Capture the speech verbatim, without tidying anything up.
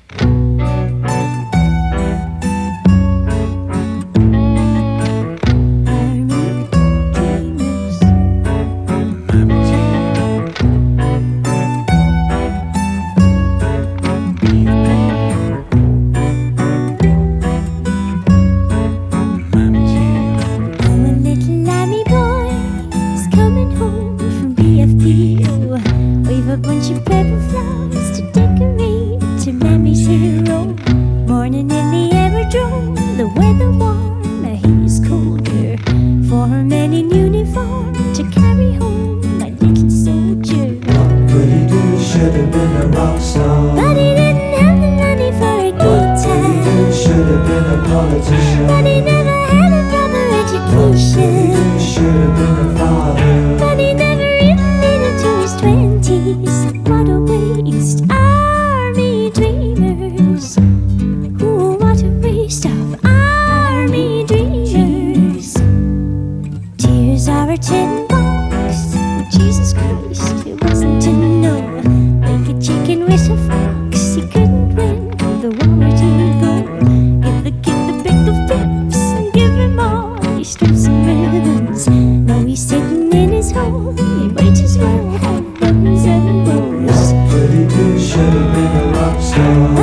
A bunch of purple flowers to decorate to Mammy's hero. Morning in the aerodrome, the weather warm, the heat is colder. For a man in uniform to carry home my little soldier. What could he do? Should have been a rock star. But he didn't have the money for a guitar. What could he do? Should have been a politician. But he never had a proper education. What could he do? Should have been a father. But he never even made it to his twenties. What a waste, army dreamers. Ooh, what a waste of army dreamers. Tears are a tin box. Jesus Christ, it wasn't to know. Like a chicken with a fox, he couldn't win the war to go. Give the kid the pick of pips and give him all these strips and ribbons. Now he's sitting in his home, he might as well have buttons and bows. What could he do? Should have been a rock star.